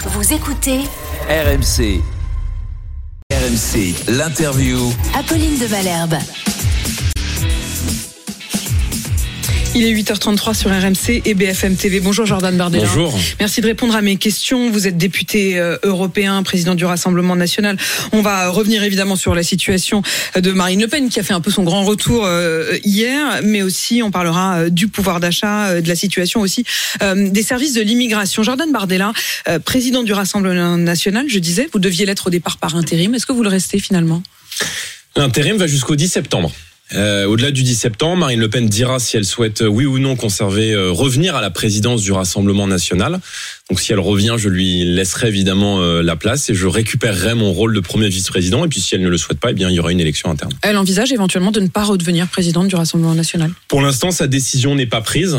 Vous écoutez RMC. RMC, l'interview. Apolline de Malherbe. Il est 8h33 sur RMC et BFM TV. Bonjour Jordan Bardella. Bonjour. Merci de répondre à mes questions. Vous êtes député européen, président du Rassemblement national. On va revenir évidemment sur la situation de Marine Le Pen qui a fait un peu son grand retour hier, mais aussi on parlera du pouvoir d'achat, de la situation aussi des services de l'immigration. Jordan Bardella, président du Rassemblement national, je disais, vous deviez l'être au départ par intérim. Est-ce que vous le restez finalement ? L'intérim va jusqu'au 10 septembre. Au-delà du 10 septembre, Marine Le Pen dira si elle souhaite, oui ou non, revenir à la présidence du Rassemblement national. Donc si elle revient, je lui laisserai évidemment la place et je récupérerai mon rôle de premier vice-président. Et puis si elle ne le souhaite pas, eh bien il y aura une élection interne. Elle envisage éventuellement de ne pas redevenir présidente du Rassemblement national. Pour l'instant, sa décision n'est pas prise.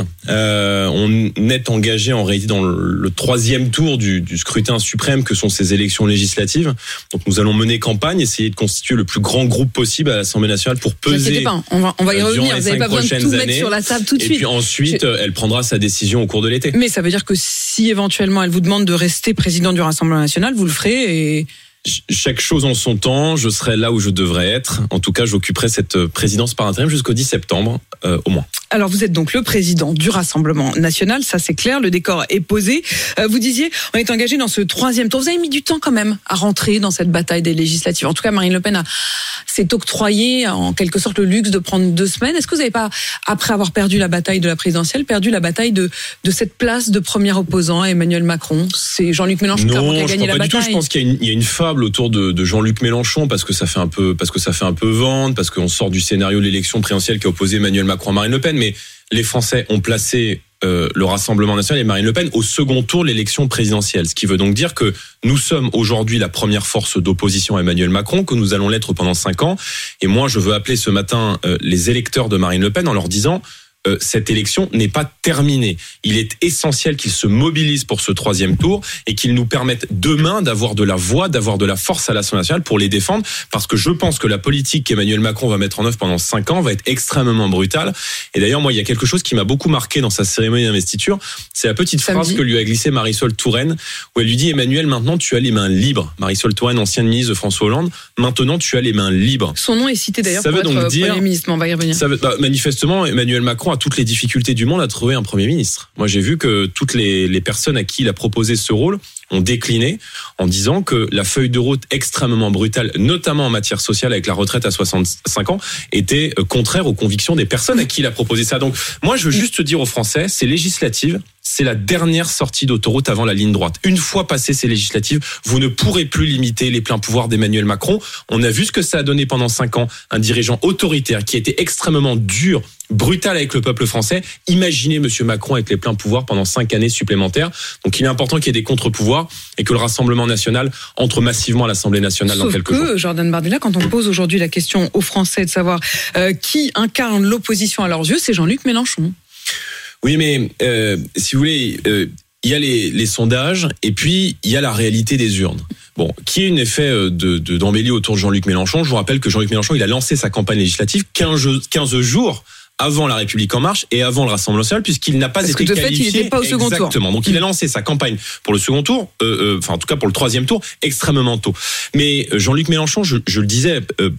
On est engagé en réalité dans le troisième tour du scrutin suprême que sont ces élections législatives. Donc nous allons mener campagne, essayer de constituer le plus grand groupe possible à l'Assemblée nationale pour peser. On va y revenir. Vous n'avez pas besoin de tout mettre sur la table tout de suite. Et puis ensuite, elle prendra sa décision au cours de l'été. Mais ça veut dire que si éventuellement elle vous demande de rester président du Rassemblement national, vous le ferez et... Chaque chose en son temps, je serai là où je devrais être. En tout cas, j'occuperai cette présidence par intérim jusqu'au 10 septembre, au moins. Alors, vous êtes donc le président du Rassemblement national, ça c'est clair, le décor est posé. Vous disiez, on est engagé dans ce troisième tour. Vous avez mis du temps quand même à rentrer dans cette bataille des législatives. En tout cas, Marine Le Pen s'est octroyé en quelque sorte le luxe de prendre 2 semaines. Est-ce que vous n'avez pas, après avoir perdu la bataille de la présidentielle, perdu la bataille de cette place de premier opposant à Emmanuel Macron ? C'est Jean-Luc Mélenchon qui a gagné la bataille. Non, je crois pas du tout. Je pense qu'il y a une fable autour de Jean-Luc Mélenchon parce que ça fait un peu vendre, parce qu'on sort du scénario de l'élection présidentielle qui a opposé Emmanuel Macron à Marine Le Pen, mais les Français ont placé le Rassemblement national et Marine Le Pen au second tour de l'élection présidentielle. Ce qui veut donc dire que nous sommes aujourd'hui la première force d'opposition à Emmanuel Macron, que nous allons l'être pendant 5 ans. Et moi, je veux appeler ce matin les électeurs de Marine Le Pen en leur disant cette élection n'est pas terminée. Il est essentiel qu'ils se mobilisent pour ce troisième tour et qu'ils nous permettent demain d'avoir de la voix, d'avoir de la force à l'Assemblée nationale pour les défendre, parce que je pense que la politique qu'Emmanuel Macron va mettre en œuvre pendant 5 ans va être extrêmement brutale. Et d'ailleurs, moi, il y a quelque chose qui m'a beaucoup marqué dans sa cérémonie d'investiture, c'est la petite phrase que lui a glissée Marisol Touraine, où elle lui dit: Emmanuel, maintenant tu as les mains libres. Marisol Touraine, ancienne ministre de François Hollande, maintenant tu as les mains libres. Son nom est cité d'ailleurs pour être Premier ministre, mais on va y revenir. Manifestement, Emmanuel Macron a toutes les difficultés du monde à trouver un Premier ministre. Moi, j'ai vu que toutes les personnes à qui il a proposé ce rôle ont décliné en disant que la feuille de route extrêmement brutale, notamment en matière sociale avec la retraite à 65 ans, était contraire aux convictions des personnes à qui il a proposé ça. Donc, moi, je veux juste dire aux Français, ces législatives, c'est la dernière sortie d'autoroute avant la ligne droite. Une fois passées ces législatives, vous ne pourrez plus limiter les pleins pouvoirs d'Emmanuel Macron. On a vu ce que ça a donné pendant 5 ans, un dirigeant autoritaire qui a été extrêmement dur, brutal avec le peuple français. Imaginez Monsieur Macron avec les pleins pouvoirs pendant 5 années supplémentaires. Donc il est important qu'il y ait des contre-pouvoirs et que le Rassemblement national entre massivement à l'Assemblée nationale dans quelques jours. Jordan Bardella, quand on pose aujourd'hui la question aux Français de savoir qui incarne l'opposition à leurs yeux, c'est Jean-Luc Mélenchon. Oui, mais si vous voulez, il y a les sondages et puis il y a la réalité des urnes. Bon, qui est un effet d'embellie autour de Jean-Luc Mélenchon. Je vous rappelle que Jean-Luc Mélenchon, il a lancé sa campagne législative 15 jours avant La République En Marche et avant le Rassemblement national, puisqu'il n'a pas été qualifié. Parce que de fait, il n'était pas au second tour. Exactement. Donc il a lancé sa campagne pour le second tour, en tout cas pour le troisième tour, extrêmement tôt. Mais Jean-Luc Mélenchon, je le disais,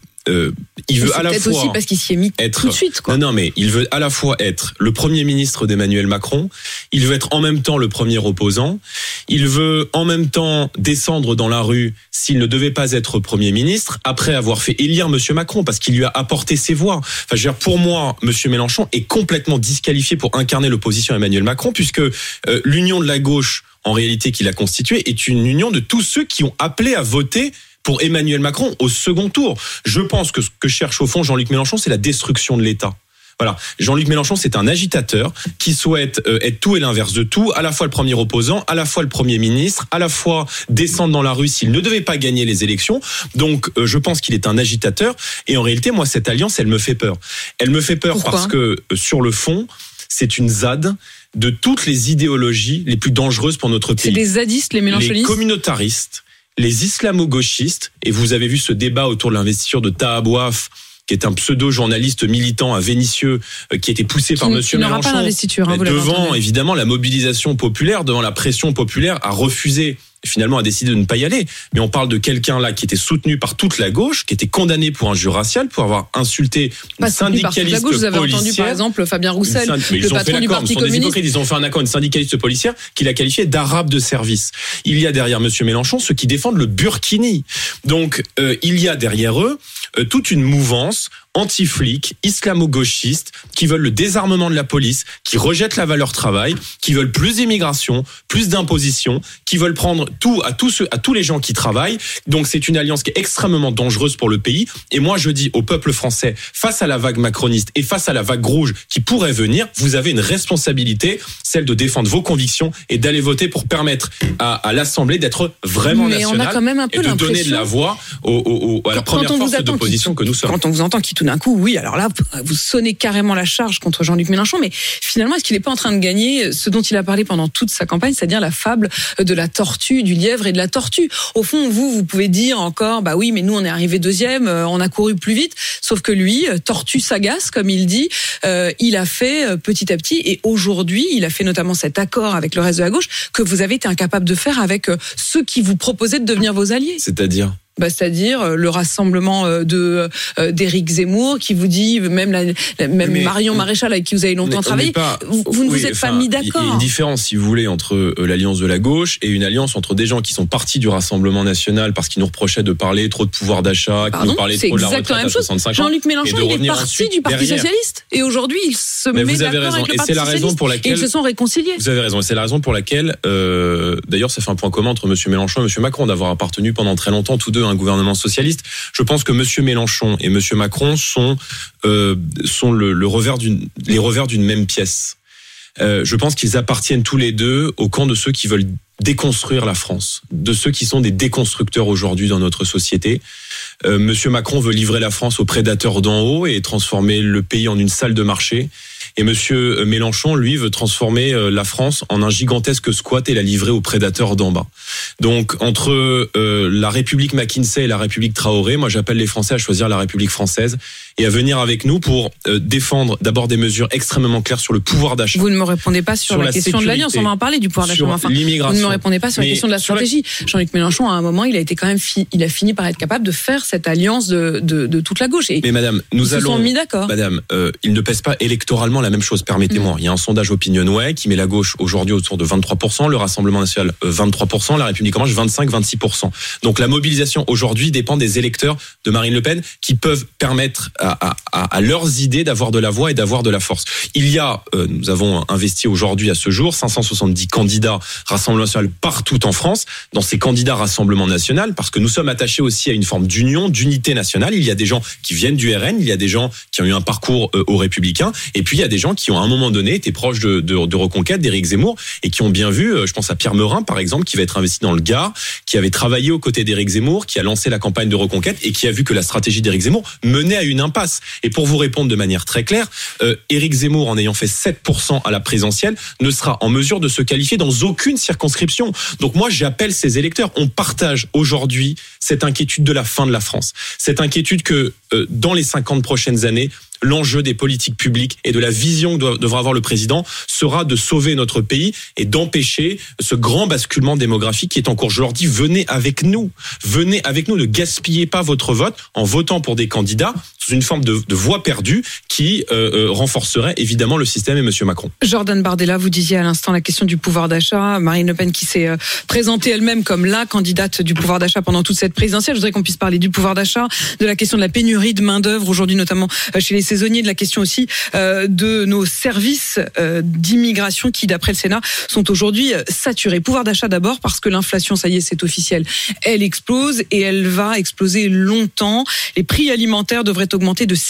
il veut à la fois aussi parce qu'il s'y est mis être tout de suite, quoi. Non, mais il veut à la fois être le premier ministre d'Emmanuel Macron, il veut être en même temps le premier opposant, il veut en même temps descendre dans la rue s'il ne devait pas être premier ministre après avoir fait élire Monsieur Macron parce qu'il lui a apporté ses voix. Enfin, je veux dire, pour moi, Monsieur Mélenchon est complètement disqualifié pour incarner l'opposition à Emmanuel Macron puisque l'union de la gauche, en réalité, qu'il a constituée est une union de tous ceux qui ont appelé à voter pour Emmanuel Macron au second tour. Je pense que ce que cherche au fond Jean-Luc Mélenchon, c'est la destruction de l'État. Voilà, Jean-Luc Mélenchon, c'est un agitateur qui souhaite être tout et l'inverse de tout, à la fois le premier opposant, à la fois le premier ministre, à la fois descendre dans la rue s'il ne devait pas gagner les élections. Donc, je pense qu'il est un agitateur. Et en réalité, moi, cette alliance, elle me fait peur. Elle me fait peur. Pourquoi ? Parce que, sur le fond, c'est une ZAD de toutes les idéologies les plus dangereuses pour notre pays. C'est des zadistes, les mélenchonistes ? Les communautaristes, les islamo-gauchistes, et vous avez vu ce débat autour de l'investiture de Taha Bouaf, qui est un pseudo-journaliste militant à Vénissieux, qui a été poussé par Monsieur Mélenchon, pas d'investiture, vous devant évidemment la mobilisation populaire, devant la pression populaire, a refusé finalement a décidé de ne pas y aller. Mais on parle de quelqu'un là qui était soutenu par toute la gauche, qui était condamné pour injure raciale, pour avoir insulté une syndicaliste policière. Vous avez entendu par exemple Fabien Roussel, le patron du Parti communiste. Ils ont fait un accord, une syndicaliste policière qui l'a qualifié d'arabe de service. Il y a derrière Monsieur Mélenchon ceux qui défendent le burkini. Donc il y a derrière eux toute une mouvance anti-flics, islamo-gauchistes, qui veulent le désarmement de la police, qui rejettent la valeur travail, qui veulent plus d'immigration, plus d'imposition, qui veulent prendre tout à tous les gens qui travaillent. Donc c'est une alliance qui est extrêmement dangereuse pour le pays. Et moi je dis au peuple français, face à la vague macroniste et face à la vague rouge qui pourrait venir, vous avez une responsabilité, celle de défendre vos convictions et d'aller voter pour permettre à l'Assemblée d'être vraiment nationale, on a quand même un peu et de donner de la voix à la première force d'opposition que nous sommes. Quand on vous entend qui tout d'un coup, oui, alors là, vous sonnez carrément la charge contre Jean-Luc Mélenchon, mais finalement, est-ce qu'il n'est pas en train de gagner ce dont il a parlé pendant toute sa campagne, c'est-à-dire la fable de la tortue, du lièvre et de la tortue? Au fond, vous pouvez dire encore, bah oui, mais nous, on est arrivé deuxième, on a couru plus vite, sauf que lui, tortue sagace, comme il dit, il a fait petit à petit, et aujourd'hui, il a fait notamment cet accord avec le reste de la gauche que vous avez été incapable de faire avec ceux qui vous proposaient de devenir vos alliés. C'est-à-dire ? C'est-à-dire le rassemblement d'Éric Zemmour qui vous dit, même Marion Maréchal avec qui vous avez longtemps travaillé, vous ne vous êtes pas mis d'accord. Il y a une différence, si vous voulez, entre l'alliance de la gauche et une alliance entre des gens qui sont partis du Rassemblement national parce qu'ils nous reprochaient de parler trop de pouvoir d'achat, qui nous parlaient trop de la retraite à 65 ans. Jean-Luc Mélenchon, il est parti du Parti socialiste et aujourd'hui il se met d'accord avec le Parti socialiste et ils se sont réconciliés. Vous avez raison, et c'est la raison pour laquelle, d'ailleurs, ça fait un point commun entre M. Mélenchon et M. Macron d'avoir appartenu pendant très longtemps tous deux un gouvernement socialiste. Je pense que M. Mélenchon et M. Macron sont les revers d'une même pièce. Je pense qu'ils appartiennent tous les deux au camp de ceux qui veulent déconstruire la France, de ceux qui sont des déconstructeurs aujourd'hui dans notre société. Monsieur Macron veut livrer la France aux prédateurs d'en haut et transformer le pays en une salle de marché. Et Monsieur Mélenchon, lui, veut transformer la France en un gigantesque squat et la livrer aux prédateurs d'en bas. Donc, entre la République McKinsey et la République Traoré, moi j'appelle les Français à choisir la République française et à venir avec nous pour défendre d'abord des mesures extrêmement claires sur le pouvoir d'achat. Vous ne me répondez pas sur la question de l'alliance, on va en parler du pouvoir d'achat. Enfin, l'immigration. Vous ne me répondez pas sur la question de la stratégie. Jean-Luc Mélenchon, à un moment, il a été quand même il a fini par être capable de faire cette alliance de toute la gauche. Mais madame, ils se sont mis d'accord. Madame, il ne pèse pas électoralement la même chose, permettez-moi. Il y a un sondage Opinionway qui met la gauche aujourd'hui autour de 23%, le Rassemblement national 23%, la République en marche 25-26%. Donc la mobilisation aujourd'hui dépend des électeurs de Marine Le Pen qui peuvent permettre à leurs idées d'avoir de la voix et d'avoir de la force. Nous avons investi aujourd'hui à ce jour 570 candidats Rassemblement national partout en France, dans ces candidats Rassemblement national, parce que nous sommes attachés aussi à une forme d'union, d'unité nationale. Il y a des gens qui viennent du RN, il y a des gens qui ont eu un parcours aux Républicains, et puis il y a des gens qui ont à un moment donné été proches de Reconquête, d'Éric Zemmour, et qui ont bien vu, je pense à Pierre Meurin par exemple, qui va être investi dans le Gard, qui avait travaillé aux côtés d'Éric Zemmour, qui a lancé la campagne de Reconquête, et qui a vu que la stratégie d'Éric Zemmour menait à une impasse. Et pour vous répondre de manière très claire, Éric Zemmour, en ayant fait 7% à la présidentielle, ne sera en mesure de se qualifier dans aucune circonscription. Donc moi, j'appelle ces électeurs. On partage aujourd'hui cette inquiétude de la fin de la France. Cette inquiétude que dans les 50 prochaines années, l'enjeu des politiques publiques et de la vision que devra avoir le président sera de sauver notre pays et d'empêcher ce grand basculement démographique qui est en cours. Je leur dis, venez avec nous, ne gaspillez pas votre vote en votant pour des candidats sous une forme de voix perdue qui renforcerait évidemment le système et M. Macron. Jordan Bardella, vous disiez à l'instant la question du pouvoir d'achat. Marine Le Pen qui s'est présentée elle-même comme la candidate du pouvoir d'achat pendant toute cette présidentielle. Je voudrais qu'on puisse parler du pouvoir d'achat, de la question de la pénurie de main-d'œuvre aujourd'hui, notamment chez les saisonniers, de la question aussi de nos services d'immigration qui, d'après le Sénat, sont aujourd'hui saturés. Pouvoir d'achat d'abord parce que l'inflation, ça y est, c'est officiel, elle explose et elle va exploser longtemps. Les prix alimentaires devraient augmenter de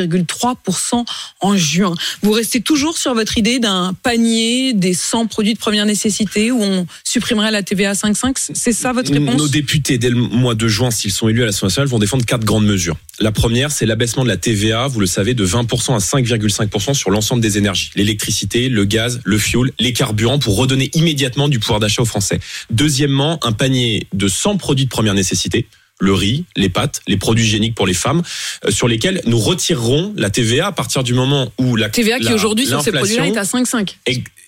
6,3% en juin. Vous restez toujours sur votre idée d'un panier des 100 produits de première nécessité où on supprimerait la TVA à 5,5 ? C'est ça votre réponse ? Nos députés, dès le mois de juin, s'ils sont élus à l'Assemblée nationale, vont défendre 4 grandes mesures. La première, c'est l'abaissement de la TVA, vous le savez, de 20% à 5,5% sur l'ensemble des énergies. L'électricité, le gaz, le fioul, les carburants, pour redonner immédiatement du pouvoir d'achat aux Français. Deuxièmement, un panier de 100 produits de première nécessité. Le riz, les pâtes, les produits hygiéniques pour les femmes, sur lesquels nous retirerons la TVA à partir du moment où la TVA qui aujourd'hui sur ces produits-là est à 5,5.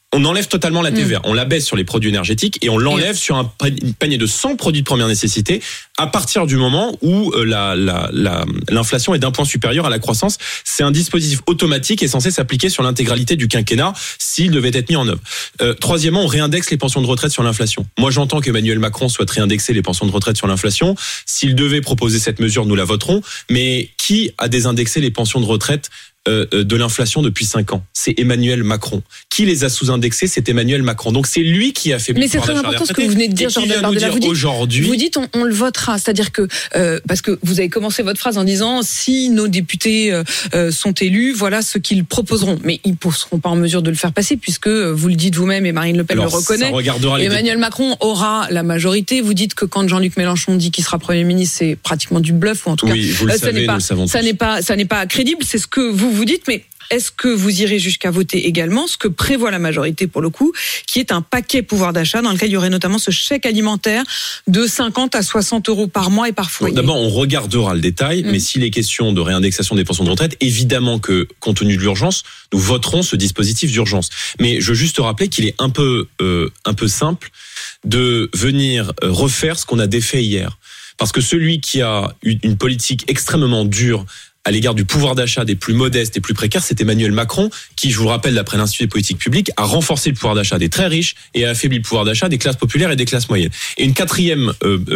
On enlève totalement la TVA. On la baisse sur les produits énergétiques et on l'enlève sur un panier de 100 produits de première nécessité à partir du moment où l'inflation est d'un point supérieur à la croissance. C'est un dispositif automatique et censé s'appliquer sur l'intégralité du quinquennat s'il devait être mis en œuvre. Troisièmement, on réindexe les pensions de retraite sur l'inflation. Moi, j'entends qu'Emmanuel Macron souhaite réindexer les pensions de retraite sur l'inflation. S'il devait proposer cette mesure, nous la voterons. Mais qui a désindexé les pensions de retraite de l'inflation depuis 5 ans? C'est Emmanuel Macron. Qui les a sous-indexés? C'est Emmanuel Macron. Donc c'est lui qui a fait. Mais c'est très important ce que vous venez de dire, Jordan Bardella. Vous dites on le votera, c'est-à-dire que parce que vous avez commencé votre phrase en disant si nos députés sont élus, voilà ce qu'ils proposeront. Mais ils ne seront pas en mesure de le faire passer puisque vous le dites vous-même et Marine Le Pen le reconnaît. Emmanuel Macron aura la majorité. Vous dites que quand Jean-Luc Mélenchon dit qu'il sera Premier ministre, c'est pratiquement du bluff ou en tout cas, vous le savez, nous le savons tous. Ça n'est pas crédible. C'est ce que vous dites, mais est-ce que vous irez jusqu'à voter également ce que prévoit la majorité pour le coup, qui est un paquet pouvoir d'achat dans lequel il y aurait notamment ce chèque alimentaire de 50 à 60 euros par mois et par foyer? D'abord, on regardera le détail, mais s'il est question de réindexation des pensions de retraite, évidemment que, compte tenu de l'urgence, nous voterons ce dispositif d'urgence. Mais je veux juste rappeler qu'il est un peu simple de venir refaire ce qu'on a défait hier. Parce que celui qui a une politique extrêmement dure à l'égard du pouvoir d'achat des plus modestes et plus précaires, c'est Emmanuel Macron qui, je vous le rappelle, d'après l'Institut des politiques publiques, a renforcé le pouvoir d'achat des très riches et a affaibli le pouvoir d'achat des classes populaires et des classes moyennes. Et une quatrième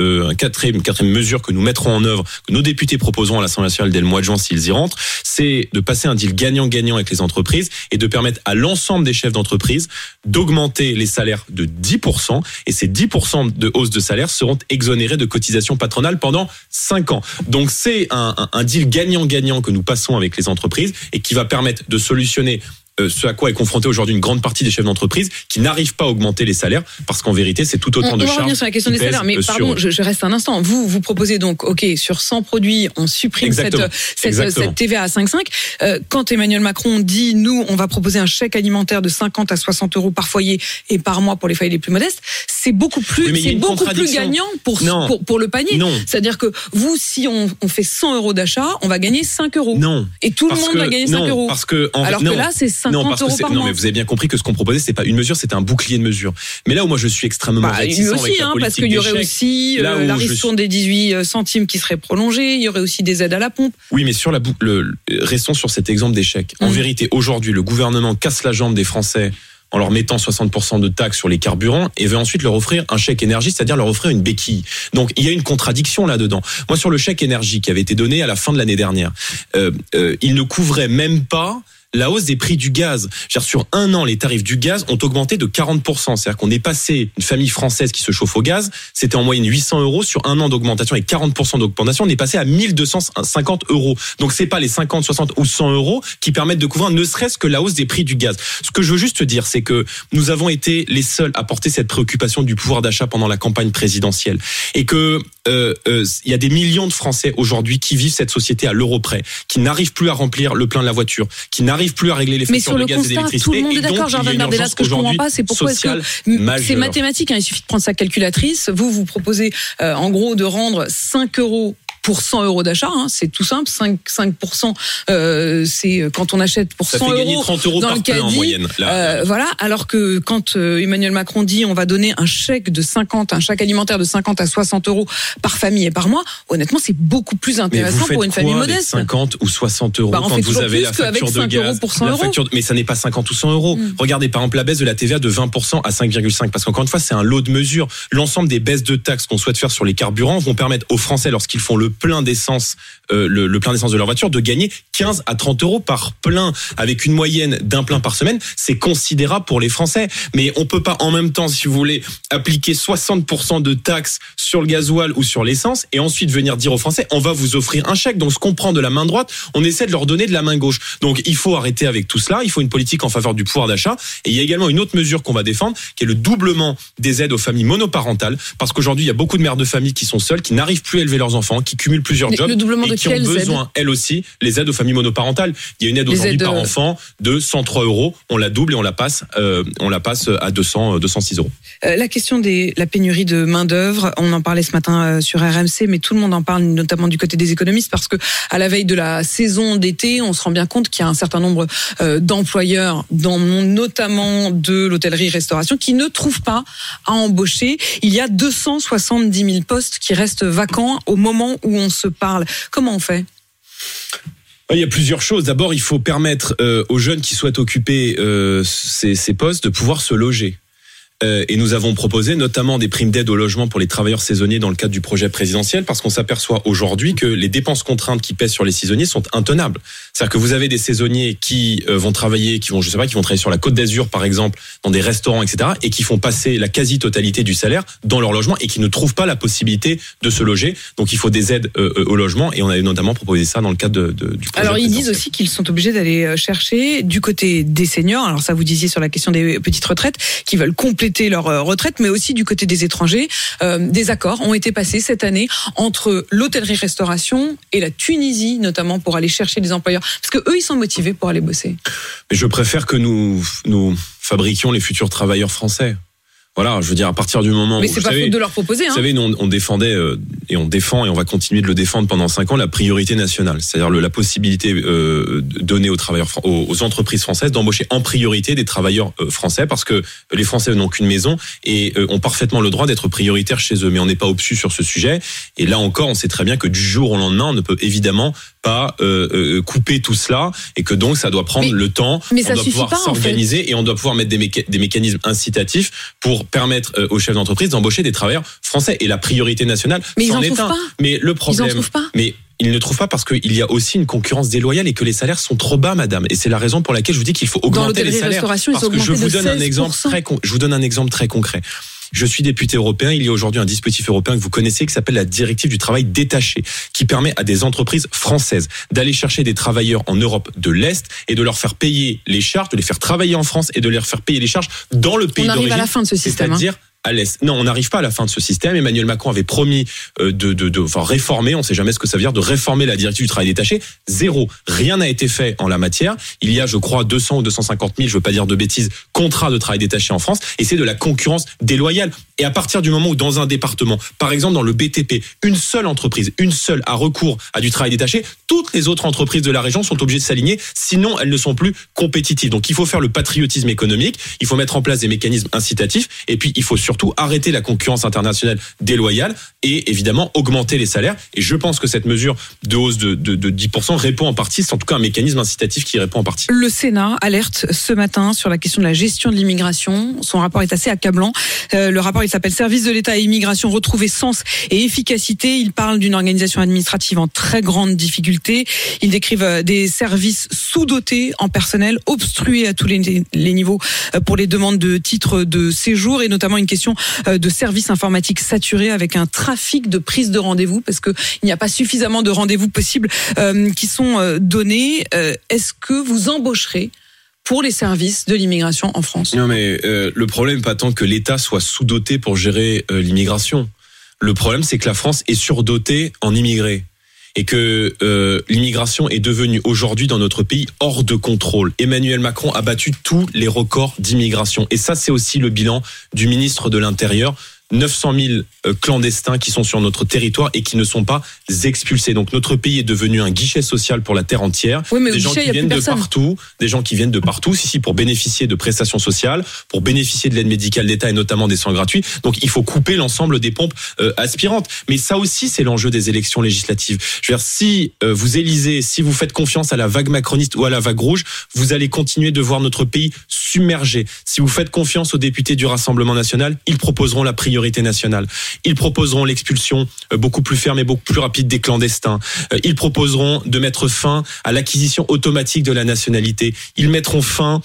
mesure que nous mettrons en œuvre, que nos députés proposeront à l'Assemblée nationale dès le mois de juin s'ils y rentrent, c'est de passer un deal gagnant-gagnant avec les entreprises et de permettre à l'ensemble des chefs d'entreprise d'augmenter les salaires de 10%. Et ces 10% de hausse de salaire seront exonérés de cotisations patronales pendant 5 ans. Donc c'est un deal gagnant-gagnant que nous passons avec les entreprises et qui va permettre de solutionner ce à quoi est confronté aujourd'hui une grande partie des chefs d'entreprise qui n'arrivent pas à augmenter les salaires parce qu'en vérité c'est tout autant de charges. On va revenir sur la question des salaires, mais pardon, je reste un instant. Vous proposez donc, sur 100 produits, on supprime cette TVA à 5,5. Quand Emmanuel Macron dit, nous, on va proposer un chèque alimentaire de 50 à 60 euros par foyer et par mois pour les foyers les plus modestes, c'est beaucoup plus gagnant pour le panier. Non. C'est-à-dire que vous, si on fait 100 euros d'achat, on va gagner 5 euros. Non. Et tout le monde va gagner 5 euros. Alors que là, c'est 50 euros par mois. Mais vous avez bien compris que ce qu'on proposait, c'est pas une mesure, c'était un bouclier de mesures. Mais là où moi je suis extrêmement réticent avec la politique parce qu'il y aurait aussi la ristourne des 18 centimes qui serait prolongée, il y aurait aussi des aides à la pompe. Oui, mais sur restons sur cet exemple des chèques. En vérité, aujourd'hui, le gouvernement casse la jambe des Français en leur mettant 60% de taxes sur les carburants et veut ensuite leur offrir un chèque énergie, c'est-à-dire leur offrir une béquille. Donc il y a une contradiction là-dedans. Moi, sur le chèque énergie qui avait été donné à la fin de l'année dernière, il ne couvrait même pas la hausse des prix du gaz. Sur un an, les tarifs du gaz ont augmenté de 40%. C'est-à-dire qu'on est passé, une famille française qui se chauffe au gaz, c'était en moyenne 800 euros sur un an d'augmentation et 40% d'augmentation. On est passé à 1250 euros. Donc c'est pas les 50, 60 ou 100 euros qui permettent de couvrir ne serait-ce que la hausse des prix du gaz. Ce que je veux juste dire, c'est que nous avons été les seuls à porter cette préoccupation du pouvoir d'achat pendant la campagne présidentielle. Et que il y a des millions de Français aujourd'hui qui vivent cette société à l'euro près, qui n'arrivent plus à remplir le plein de la voiture, qui n'arrivent plus à régler les factures de gaz et d'électricité. Tout le monde est d'accord, Jordan Bardella. Ce que je comprends pas, c'est pourquoi est-ce que c'est mathématique. Il suffit de prendre sa calculatrice. Vous proposez en gros de rendre 5 euros pour 100 euros d'achat, c'est tout simple. 5%, c'est quand on achète pour 100 euros. Ça fait gagner 30 euros par plein en moyenne. Voilà. Alors que quand Emmanuel Macron dit on va donner un chèque alimentaire de 50 à 60 euros par famille et par mois, honnêtement, c'est beaucoup plus intéressant pour une famille modeste. 50 ou 60 euros quand vous avez la facture de gaz, mais ça n'est pas 50 ou 100 euros. Regardez par exemple la baisse de la TVA de 20% à 5,5, parce qu'encore une fois, c'est un lot de mesures. L'ensemble des baisses de taxes qu'on souhaite faire sur les carburants vont permettre aux Français, lorsqu'ils font le plein d'essence, le plein d'essence de leur voiture, de gagner 15 à 30 euros par plein, avec une moyenne d'un plein par semaine. C'est considérable pour les Français. Mais on peut pas en même temps, si vous voulez, appliquer 60% de taxes sur le gasoil ou sur l'essence et ensuite venir dire aux Français, on va vous offrir un chèque. Donc ce qu'on prend de la main droite, on essaie de leur donner de la main gauche. Donc il faut arrêter avec tout cela. Il faut une politique en faveur du pouvoir d'achat. Et il y a également une autre mesure qu'on va défendre, qui est le doublement des aides aux familles monoparentales. Parce qu'aujourd'hui, il y a beaucoup de mères de famille qui sont seules, qui n'arrivent plus à élever leurs enfants, qui cumulent plusieurs jobs et qui ont besoin, elles aussi, les aides aux familles monoparentales. Il y a une aide aujourd'hui par enfant de 103 €. On la double et on la passe à 206 €. La question de la pénurie de main-d'œuvre, on en parlait ce matin sur RMC, mais tout le monde en parle, notamment du côté des économistes, parce que à la veille de la saison d'été, on se rend bien compte qu'il y a un certain nombre d'employeurs, notamment de l'hôtellerie-restauration, qui ne trouvent pas à embaucher. Il y a 270 000 postes qui restent vacants au moment où on se parle. Comment on fait ? Il y a plusieurs choses. D'abord, il faut permettre aux jeunes qui souhaitent occuper ces postes de pouvoir se loger. Et nous avons proposé notamment des primes d'aide au logement pour les travailleurs saisonniers dans le cadre du projet présidentiel, parce qu'on s'aperçoit aujourd'hui que les dépenses contraintes qui pèsent sur les saisonniers sont intenables. C'est-à-dire que vous avez des saisonniers qui vont travailler, qui vont travailler sur la Côte d'Azur par exemple, dans des restaurants, etc., et qui font passer la quasi-totalité du salaire dans leur logement et qui ne trouvent pas la possibilité de se loger. Donc il faut des aides au logement, et on avait notamment proposé ça dans le cadre du projet. Alors ils disent aussi qu'ils sont obligés d'aller chercher du côté des seniors. Alors ça, vous disiez sur la question des petites retraites, qui veulent compléter leur retraite, mais aussi du côté des étrangers. Des accords ont été passés cette année entre l'hôtellerie-restauration et la Tunisie, notamment pour aller chercher des employeurs. Parce que eux, ils sont motivés pour aller bosser. Mais je préfère que nous fabriquions les futurs travailleurs français. Voilà, je veux dire, à partir du moment où... Mais c'est pas faute de leur proposer. Vous savez, nous, on défendait, et on défend, et on va continuer de le défendre pendant 5 ans, la priorité nationale. C'est-à-dire la possibilité donnée aux travailleurs, aux entreprises françaises d'embaucher en priorité des travailleurs français, parce que les Français n'ont qu'une maison et ont parfaitement le droit d'être prioritaires chez eux. Mais on n'est pas obtus sur ce sujet. Et là encore, on sait très bien que du jour au lendemain, on ne peut évidemment pas couper tout cela, et que donc ça doit prendre le temps. Mais on doit pouvoir s'organiser, en fait. Et on doit pouvoir mettre des mécanismes incitatifs pour permettre aux chefs d'entreprise d'embaucher des travailleurs français. Et la priorité nationale, mais ils en trouvent pas. Mais le problème, ils en trouvent pas. Mais ils ne trouvent pas parce qu'il y a aussi une concurrence déloyale et que les salaires sont trop bas, madame. Et c'est la raison pour laquelle je vous dis qu'il faut augmenter les salaires. Parce que je vous donne un exemple très concret. Je suis député européen. Il y a aujourd'hui un dispositif européen que vous connaissez qui s'appelle la directive du travail détaché, qui permet à des entreprises françaises d'aller chercher des travailleurs en Europe de l'Est et de leur faire payer les charges, de les faire travailler en France et de leur faire payer les charges dans le pays d'origine. On arrive à la fin de ce système. C'est-à-dire à l'Est. Non, on n'arrive pas à la fin de ce système. Emmanuel Macron avait promis de réformer, on ne sait jamais ce que ça veut dire, de réformer la directive du travail détaché. Zéro. Rien n'a été fait en la matière. Il y a, je crois, 200 ou 250 000, je ne veux pas dire de bêtises, contrats de travail détaché en France, et c'est de la concurrence déloyale. Et à partir du moment où dans un département, par exemple dans le BTP, une seule entreprise, a recours à du travail détaché, toutes les autres entreprises de la région sont obligées de s'aligner, sinon elles ne sont plus compétitives. Donc il faut faire le patriotisme économique, il faut mettre en place des mécanismes incitatifs, et puis il faut surtout arrêter la concurrence internationale déloyale et évidemment augmenter les salaires. Et je pense que cette mesure de hausse de 10% répond en partie, c'est en tout cas un mécanisme incitatif qui répond en partie. Le Sénat alerte ce matin sur la question de la gestion de l'immigration. Son rapport est assez accablant. Le rapport, il s'appelle Service de l'État et immigration, retrouver sens et efficacité. Il parle d'une organisation administrative en très grande difficulté. Ils décrivent des services sous-dotés en personnel, obstrués à tous les niveaux pour les demandes de titres de séjour, et notamment une question de services informatiques saturés avec un trafic de prise de rendez-vous, parce qu'il n'y a pas suffisamment de rendez-vous possibles qui sont donnés. Est-ce que vous embaucherez pour les services de l'immigration en France? Non, mais le problème, pas tant que l'État soit sous-doté pour gérer l'immigration. Le problème, c'est que la France est surdotée en immigrés. Et que l'immigration est devenue aujourd'hui dans notre pays hors de contrôle. Emmanuel Macron a battu tous les records d'immigration. Et ça, c'est aussi le bilan du ministre de l'Intérieur. 900 000 clandestins qui sont sur notre territoire et qui ne sont pas expulsés. Donc notre pays est devenu un guichet social pour la terre entière. Oui, mais des gens qui viennent de partout, pour bénéficier de prestations sociales, pour bénéficier de l'aide médicale d'État et notamment des soins gratuits. Donc il faut couper l'ensemble des pompes aspirantes. Mais ça aussi, c'est l'enjeu des élections législatives. Je veux dire, si vous élisez, si vous faites confiance à la vague macroniste ou à la vague rouge, vous allez continuer de voir notre pays submergé. Si vous faites confiance aux députés du Rassemblement national, ils proposeront la priorité nationale. Ils proposeront l'expulsion beaucoup plus ferme et beaucoup plus rapide des clandestins. Ils proposeront de mettre fin à l'acquisition automatique de la nationalité. Ils mettront fin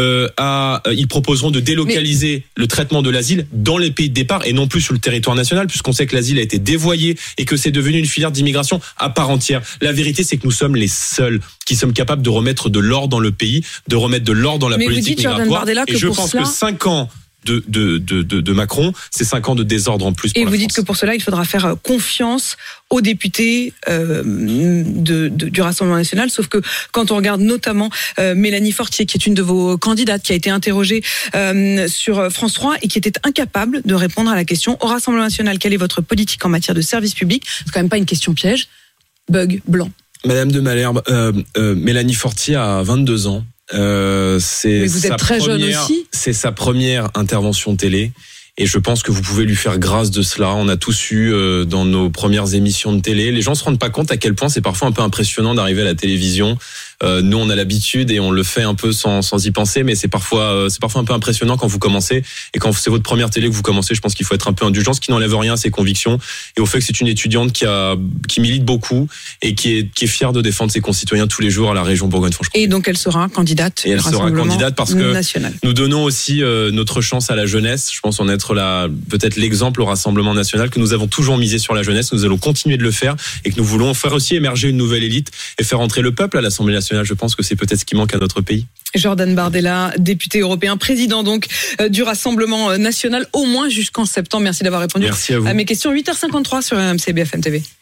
ils proposeront de délocaliser le traitement de l'asile dans les pays de départ et non plus sur le territoire national, puisqu'on sait que l'asile a été dévoyé et que c'est devenu une filière d'immigration à part entière. La vérité, c'est que nous sommes les seuls qui sommes capables de remettre de l'ordre dans le pays, de remettre de l'ordre dans la politique migratoire. Et je pense que 5 ans de Macron, c'est 5 ans de désordre en plus pour Et la vous France. dites que pour cela, il faudra faire confiance aux députés du Rassemblement national, sauf que quand on regarde notamment Mélanie Fortier, qui est une de vos candidates, qui a été interrogée sur France 3 et qui était incapable de répondre à la question au Rassemblement national, quelle est votre politique en matière de service public? C'est quand même pas une question piège. Bug blanc. Madame de Malherbe, Mélanie Fortier a 22 ans. Mais vous êtes très jeune aussi. C'est sa première intervention télé. Et je pense que vous pouvez lui faire grâce de cela. On a tous eu dans nos premières émissions de télé. Les gens se rendent pas compte à quel point c'est parfois un peu impressionnant d'arriver à la télévision. Nous, on a l'habitude et on le fait un peu sans y penser, mais c'est parfois un peu impressionnant quand vous commencez. Et quand c'est votre première télé que vous commencez, je pense qu'il faut être un peu indulgent, ce qui n'enlève rien à ses convictions et au fait que c'est une étudiante qui milite beaucoup et qui est fière de défendre ses concitoyens tous les jours à la région Bourgogne-Franche-Comté. Et donc elle sera candidate. Et elle sera candidate parce que national. Nous donnons aussi notre chance à la jeunesse. Je pense en être peut-être l'exemple au Rassemblement national, que nous avons toujours misé sur la jeunesse. Nous allons continuer de le faire et que nous voulons faire aussi émerger une nouvelle élite et faire entrer le peuple à l'Assemblée nationale. Je pense que c'est peut-être ce qui manque à notre pays. Jordan Bardella, député européen, président donc du Rassemblement national, au moins jusqu'en septembre. Merci d'avoir répondu Merci à vous. À mes questions. 8h53 sur RMC BFM TV.